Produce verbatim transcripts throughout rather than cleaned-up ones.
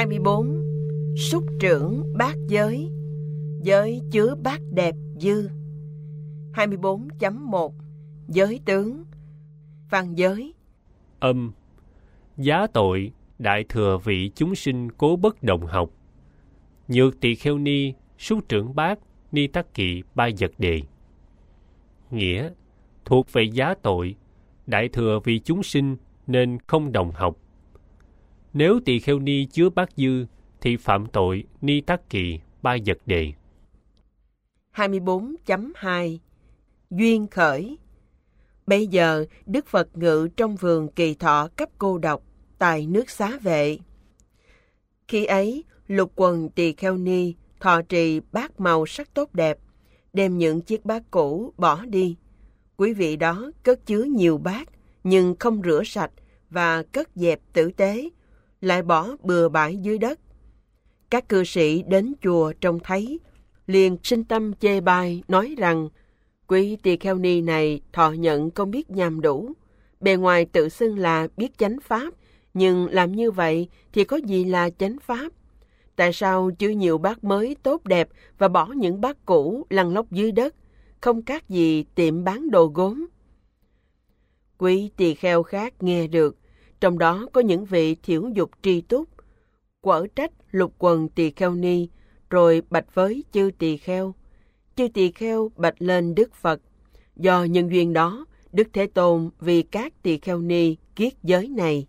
hai mươi bốn. Súc trưởng bát giới, giới chứa bát đẹp dư. hai mươi bốn chấm một. Giới tướng. Văn giới. Âm. Giá tội đại thừa vị chúng sinh cố bất đồng học. Nhược tỳ kheo ni, súc trưởng bát, ni tắc kỵ ba vật đề. Nghĩa, thuộc về giá tội, đại thừa vị chúng sinh nên không đồng học. Nếu tỳ kheo ni chứa bát dư thì phạm tội ni tắc kỵ ba vật đề. hai mươi bốn chấm hai. Duyên khởi. Bây giờ Đức Phật ngự trong vườn Kỳ Thọ cấp cô độc tại nước Xá Vệ. Khi ấy, lục quần tỳ kheo ni thọ trì bát màu sắc tốt đẹp, đem những chiếc bát cũ bỏ đi. Quý vị đó cất chứa nhiều bát nhưng không rửa sạch và cất dẹp tử tế, lại bỏ bừa bãi dưới đất. Các cư sĩ đến chùa trông thấy, liền sinh tâm chê bai, nói rằng quý tỳ kheo ni này thọ nhận không biết nhằm đủ, bề ngoài tự xưng là biết chánh pháp, nhưng làm như vậy thì có gì là chánh pháp? Tại sao chứa nhiều bát mới tốt đẹp và bỏ những bát cũ lăn lóc dưới đất, không khác gì tiệm bán đồ gốm? Quý tỳ kheo khác nghe được, trong đó có những vị thiểu dục tri túc, quở trách lục quần tỳ kheo ni, rồi bạch với chư tỳ kheo. Chư tỳ kheo bạch lên Đức Phật. Do nhân duyên đó, Đức Thế Tôn vì các tỳ kheo ni kiết giới này.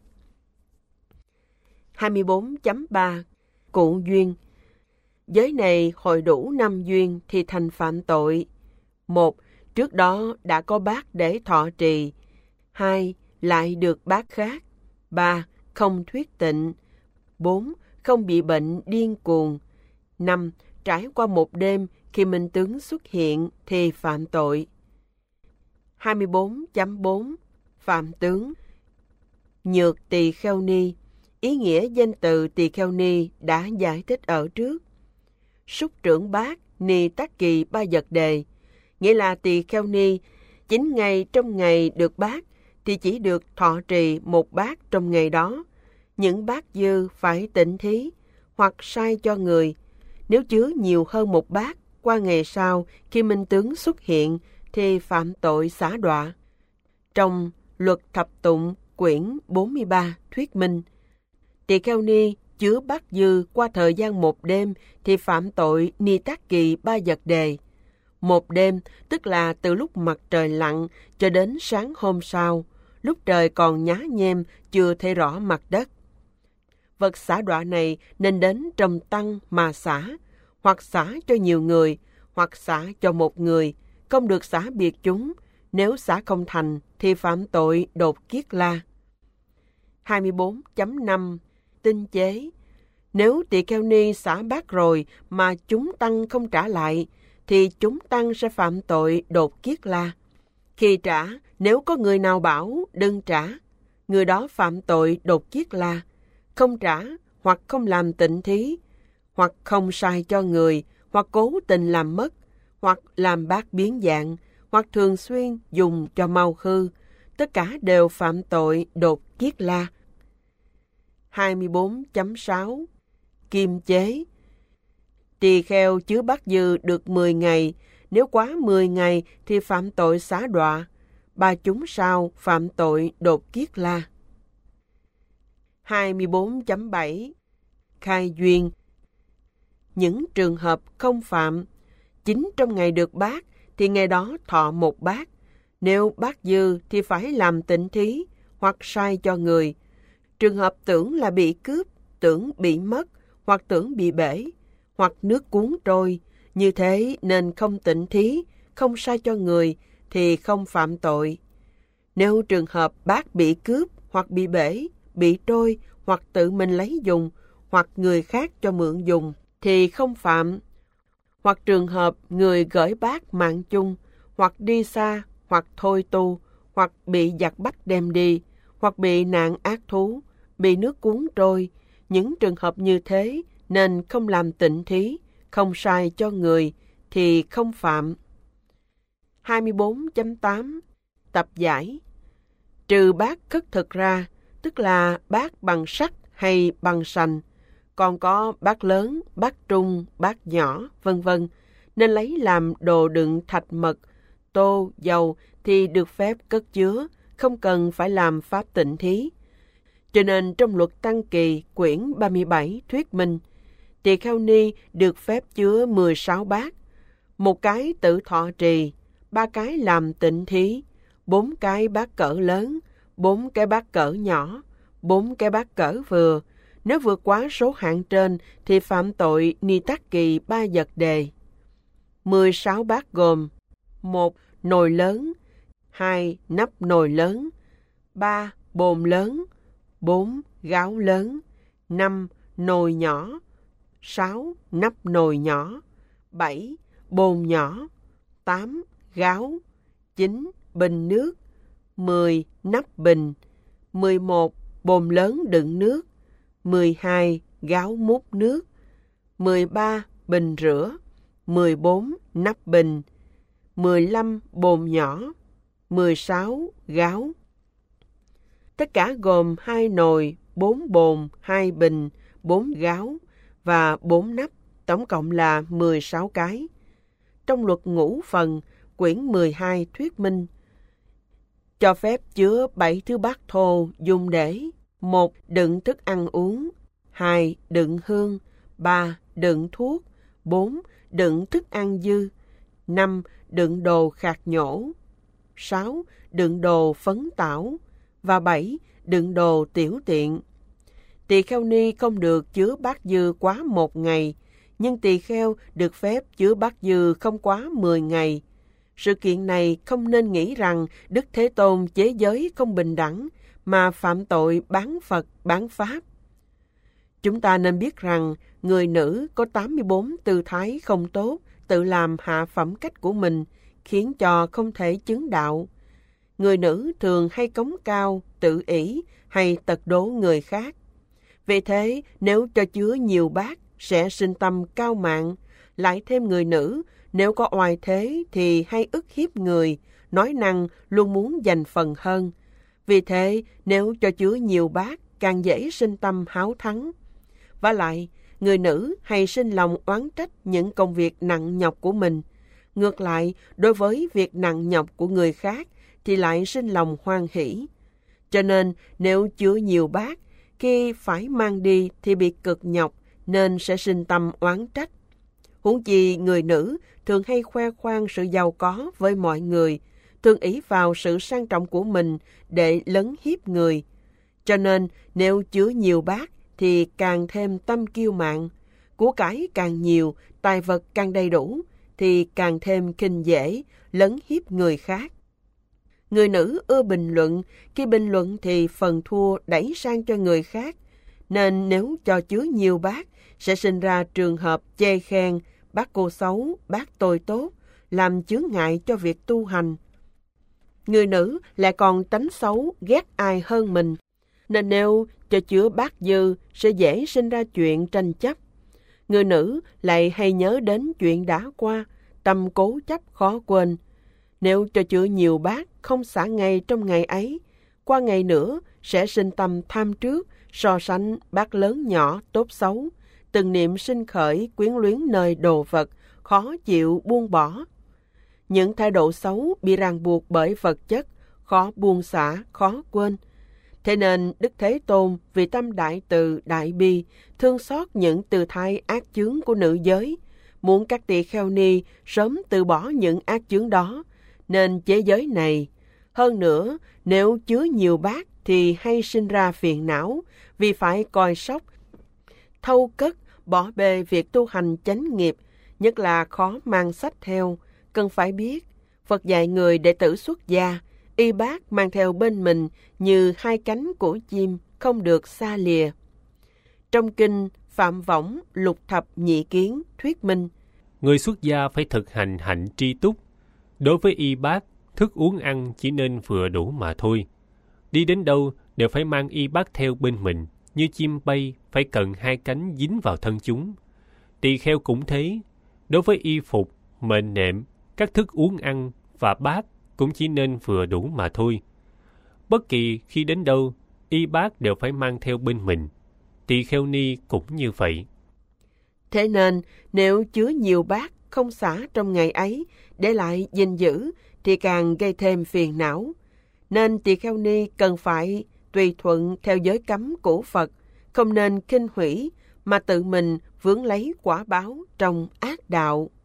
hai mươi bốn chấm ba. Cụ duyên. Giới này hội đủ năm duyên thì thành phạm tội. Một, trước đó đã có bát để thọ trì. Hai, lại được bát khác. Ba, không thuyết tịnh. Bốn, không bị bệnh điên cuồng. Năm, trải qua một đêm khi minh tướng xuất hiện thì phạm tội. hai mươi bốn chấm bốn. Phạm tướng. Nhược tỳ kheo ni. Ý nghĩa danh từ tỳ kheo ni đã giải thích ở trước. Súc trưởng bát, ni tắc kỳ ba vật đề, nghĩa là tỳ kheo ni chín ngày trong ngày được bát thì chỉ được thọ trì một bát trong ngày đó. Những bát dư phải tịnh thí hoặc sai cho người. Nếu chứa nhiều hơn một bát, qua ngày sau khi minh tướng xuất hiện thì phạm tội xả đọa. Trong Luật Thập Tụng quyển bốn mươi ba thuyết minh, tỳ kheo ni chứa bát dư qua thời gian một đêm thì phạm tội ni tắc kỳ ba vật đề. Một đêm tức là từ lúc mặt trời lặn cho đến sáng hôm sau, lúc trời còn nhá nhem chưa thấy rõ mặt đất. Vật xả đọa này nên đến trong tăng mà xả, hoặc xả cho nhiều người, hoặc xả cho một người, không được xả biệt chúng. Nếu xả không thành thì phạm tội đột kiết la. hai mươi bốn chấm năm. Tinh chế. Nếu tỳ kheo ni xả bát rồi mà chúng tăng không trả lại, thì chúng tăng sẽ phạm tội đột kiết la. Khi trả, nếu có người nào bảo đừng trả, người đó phạm tội đột kiết la. Không trả, hoặc không làm tịnh thí, hoặc không sai cho người, hoặc cố tình làm mất, hoặc làm bát biến dạng, hoặc thường xuyên dùng cho mau hư, tất cả đều phạm tội đột kiết la. hai mươi bốn chấm sáu. Kim chế. Tỳ kheo chứa bát dư được mười ngày, nếu quá mười ngày thì phạm tội xá đọa. Ba chúng sau phạm tội đột kiết la. hai mươi bốn chấm bảy. Khai duyên. Những trường hợp không phạm, chính trong ngày được bát thì ngày đó thọ một bát. Nếu bát dư thì phải làm tịnh thí, hoặc sai cho người. Trường hợp tưởng là bị cướp, tưởng bị mất, hoặc tưởng bị bể, hoặc nước cuốn trôi, như thế nên không tịnh thí, không sai cho người, thì không phạm tội. Nếu trường hợp bát bị cướp, hoặc bị bể, bị trôi, hoặc tự mình lấy dùng, hoặc người khác cho mượn dùng, thì không phạm. Hoặc trường hợp người gửi bát mạng chung, hoặc đi xa, hoặc thôi tu, hoặc bị giặc bắt đem đi, hoặc bị nạn ác thú, bị nước cuốn trôi, những trường hợp như thế nên không làm tịnh thí, không sai cho người, thì không phạm. hai mươi bốn chấm tám. Tập giải. Trừ bát khất thực ra, tức là bát bằng sắt hay bằng sành, còn có bát lớn, bát trung, bát nhỏ, vân vân, nên lấy làm đồ đựng thạch mật, tô, dầu thì được phép cất chứa, không cần phải làm pháp tịnh thí. Cho nên trong luật Tăng Kỳ quyển ba mươi bảy thuyết minh, tỳ kheo ni được phép chứa mười sáu bát, một cái tự thọ trì, ba cái làm tịnh thí, bốn cái bát cỡ lớn, bốn cái bát cỡ nhỏ, bốn cái bát cỡ vừa. Nếu vượt quá số hạn trên thì phạm tội ni tắc kỳ ba vật đề. mười sáu bát gồm: một nồi lớn, hai nắp nồi lớn, ba bồn lớn, bốn gáo lớn, năm nồi nhỏ, sáu nắp nồi nhỏ, bảy bồn nhỏ, tám gáo, chín bình nước, mười nắp bình, mười một bồn lớn đựng nước, mười hai gáo múc nước, mười ba bình rửa, mười bốn nắp bình, mười lăm bồn nhỏ, mười sáu gáo. Tất cả gồm hai nồi, bốn bồn, hai bình, bốn gáo và bốn nắp, tổng cộng là mười sáu cái. Trong luật ngũ phần, quyển mười hai thuyết minh, cho phép chứa bảy thứ bát thô dùng để: một đựng thức ăn uống, hai đựng hương, ba đựng thuốc, bốn đựng thức ăn dư, năm đựng đồ khạc nhổ, sáu đựng đồ phấn tảo và bảy đựng đồ tiểu tiện. Tỳ kheo ni không được chứa bát dư quá một ngày, nhưng tỳ kheo được phép chứa bát dư không quá mười ngày. Sự kiện này không nên nghĩ rằng Đức Thế Tôn chế giới không bình đẳng mà phạm tội bán Phật, bán Pháp. Chúng ta nên biết rằng người nữ có tám mươi bốn tư thái không tốt, tự làm hạ phẩm cách của mình, khiến cho không thể chứng đạo. Người nữ thường hay cống cao, tự ỷ hay tật đố người khác. Vì thế, nếu cho chứa nhiều bát, sẽ sinh tâm cao mạn. Lại thêm người nữ, nếu có oai thế thì hay ức hiếp người, nói năng luôn muốn giành phần hơn. Vì thế, nếu cho chứa nhiều bát, càng dễ sinh tâm háo thắng. Vả lại, người nữ hay sinh lòng oán trách những công việc nặng nhọc của mình. Ngược lại, đối với việc nặng nhọc của người khác, thì lại sinh lòng hoan hỷ. Cho nên, nếu chứa nhiều bát, khi phải mang đi thì bị cực nhọc, nên sẽ sinh tâm oán trách. Huống chi người nữ thường hay khoe khoang sự giàu có với mọi người, thường ỷ vào sự sang trọng của mình để lấn hiếp người. Cho nên, nếu chứa nhiều bát thì càng thêm tâm kiêu mạn, của cải càng nhiều, tài vật càng đầy đủ, thì càng thêm khinh dễ, lấn hiếp người khác. Người nữ ưa bình luận, khi bình luận thì phần thua đẩy sang cho người khác, nên nếu cho chứa nhiều bát, sẽ sinh ra trường hợp chê khen, bác cô xấu, bác tôi tốt, làm chướng ngại cho việc tu hành. Người nữ lại còn tánh xấu, ghét ai hơn mình, nên nếu cho chứa bát dư sẽ dễ sinh ra chuyện tranh chấp. Người nữ lại hay nhớ đến chuyện đã qua, tâm cố chấp khó quên. Nếu cho chứa nhiều bát không xả ngay trong ngày ấy, qua ngày nữa sẽ sinh tâm tham trước, so sánh bát lớn nhỏ tốt xấu, từng niệm sinh khởi quyến luyến nơi đồ vật, khó chịu buông bỏ. Những thái độ xấu bị ràng buộc bởi vật chất, khó buông xả, khó quên. Thế nên Đức Thế Tôn vì tâm đại từ, đại bi, thương xót những tư thái ác chướng của nữ giới, muốn các tỳ kheo ni sớm từ bỏ những ác chướng đó, nên chế giới này. Hơn nữa, nếu chứa nhiều bát thì hay sinh ra phiền não, vì phải coi sóc, thâu cất, bỏ bê việc tu hành chánh nghiệp, nhất là khó mang sách theo. Cần phải biết, Phật dạy người đệ tử xuất gia, y bát mang theo bên mình như hai cánh của chim, không được xa lìa. Trong kinh Phạm Võng Lục Thập Nhị Kiến thuyết minh, người xuất gia phải thực hành hạnh tri túc. Đối với y bát, thức uống ăn chỉ nên vừa đủ mà thôi. Đi đến đâu đều phải mang y bát theo bên mình, như chim bay phải cần hai cánh dính vào thân chúng. Tỳ kheo cũng thế, đối với y phục, mền nệm, các thức uống ăn và bát cũng chỉ nên vừa đủ mà thôi. Bất kỳ khi đến đâu, y bát đều phải mang theo bên mình. tỳ kheo ni cũng như vậy. Thế nên, nếu chứa nhiều bát không xả trong ngày ấy, để lại gìn giữ, thì càng gây thêm phiền não. Nên tỳ kheo ni cần phải tùy thuận theo giới cấm của Phật, không nên khinh hủy, mà tự mình vướng lấy quả báo trong ác đạo.